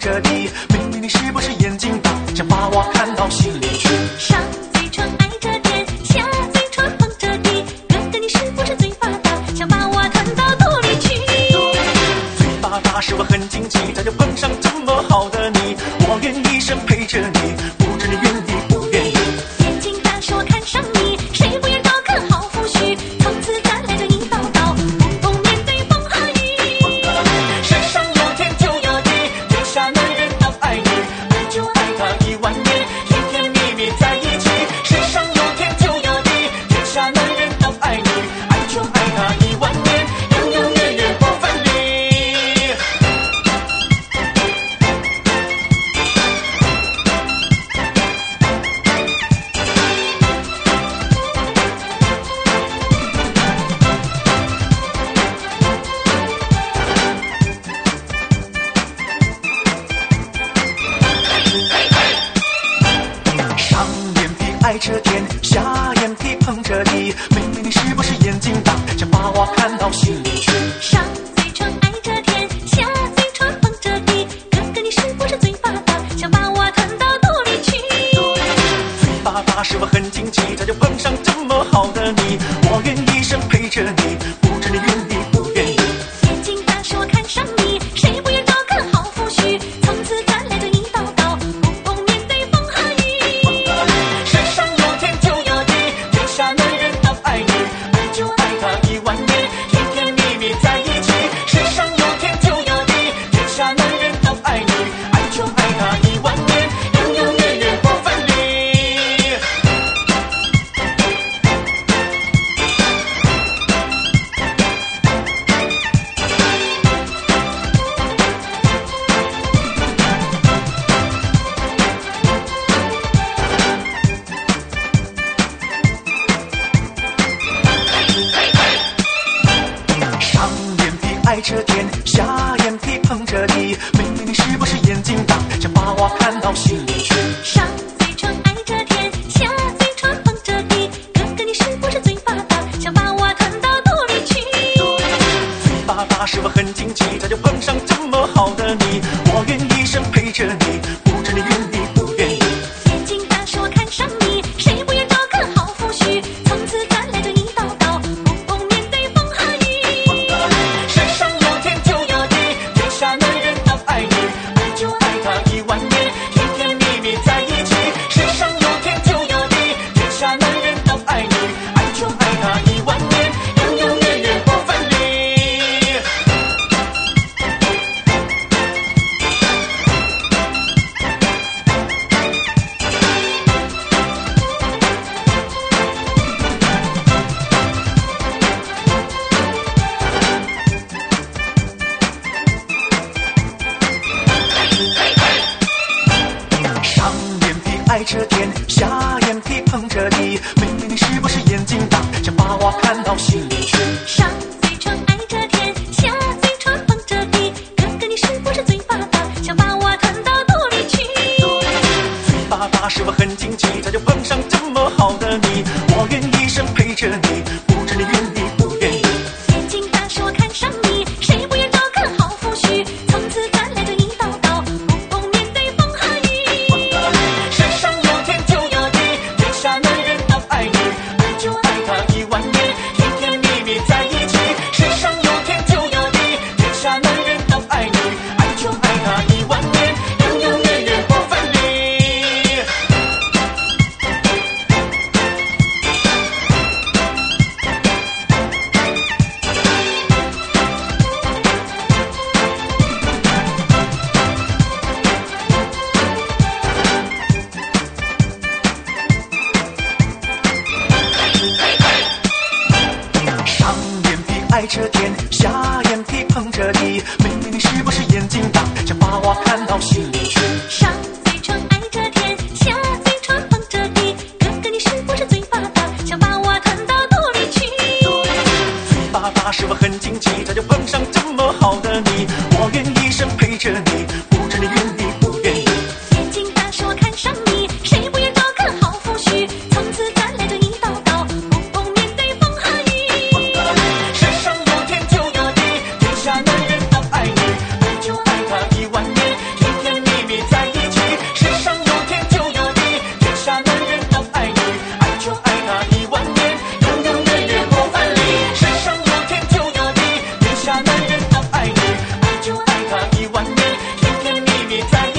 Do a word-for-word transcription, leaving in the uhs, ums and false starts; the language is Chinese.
着地，妹妹你是不是眼睛大，想把我看到心里去？ 上嘴唇挨着天，下嘴唇碰着地，哥哥你是不是嘴巴大，想把我吞到肚里去？ 嘴巴大是我很惊奇，咋就碰上这么好的你？我愿一生陪着你，不知你愿意不愿意？ 眼睛大是我看上你，谁不愿找个好夫婿？从此咱俩就一道道，共同面对风和雨。 世上有天就有地，天下男人都爱你，爱就爱他一万年，甜甜蜜蜜在一起。世上有天就有地，天下男人都爱你，爱就爱他一万年，永永远远不分离。上眼皮挨着天，下眼皮碰着地，妹妹你是不是眼睛大，想把我看到心里去？ 上嘴唇挨着天，下嘴唇碰着地，哥哥你是不是嘴巴大，想把我吞到肚里去？ 嘴巴大是我很惊奇，咋就碰上这么好的你？我愿一生陪着你，不知你愿意不愿意？ 眼睛大是我看上你，谁不愿找个好夫婿？从此咱俩就一道道，共同面对风和雨。 世上有天就有地，天下男人都爱你，爱就爱他一万年，甜甜蜜蜜在一起。世上有天就有地，天下男人都爱你，爱就爱他一万年，永永远远不分离。上眼皮挨着天，下眼皮碰着地，妹妹你是不是眼睛大，想把我看到心里去？ 上嘴唇挨着天，下嘴唇碰着地，哥哥你是不是嘴巴大，想把我吞到肚里去？ 嘴巴大是我很惊奇，咋就碰上这么好的你？我愿一生陪着你，不知你愿意不愿意？ 眼睛大是我看上你，谁不愿找个好夫婿？从此咱俩就一道道，共同面对风和雨。 世上有天就有地，天下男人都爱你，爱就爱他一万年，甜甜蜜蜜在一起。世上有天就有地，天下男人都爱你，爱就爱他一万年，永永远远不分离。上眼皮挨着天，下眼皮碰着地，妹妹你是不是眼睛大，想把我看到心里去？ 上嘴唇挨着天，下嘴唇碰着地，哥哥你是不是嘴巴大，想把我吞到肚里去？ 嘴巴大是我很惊奇，咋就碰上这么好的你？我愿一生陪着你，不知你愿意不愿意？ 眼睛大是我看上你，谁不愿找个好夫婿？从此咱俩就一道道，共同面对风和雨。 世上有天就有地，天下男人都爱你，爱就爱他一万年，甜甜蜜蜜在一起。世上有天就有地，天下男人都爱你，爱就爱他一万年，永永远远不分离。上眼皮挨着天，下眼皮碰着地，妹妹你是不是眼睛大，想把我看到心里去？ 上嘴唇挨着天，下嘴唇碰着地，哥哥你是不是嘴巴大，想把我吞到肚里去？ 嘴巴大是我很惊奇，咋就碰上这么好的你？我愿一生陪着你，不知你愿意不愿意？ 眼睛大是我看上你，谁不愿找个好夫婿？从此咱俩就一道道，共同面对风和雨。 世上有天就有地，天下男人都爱你，爱就爱他一万年，甜甜密在一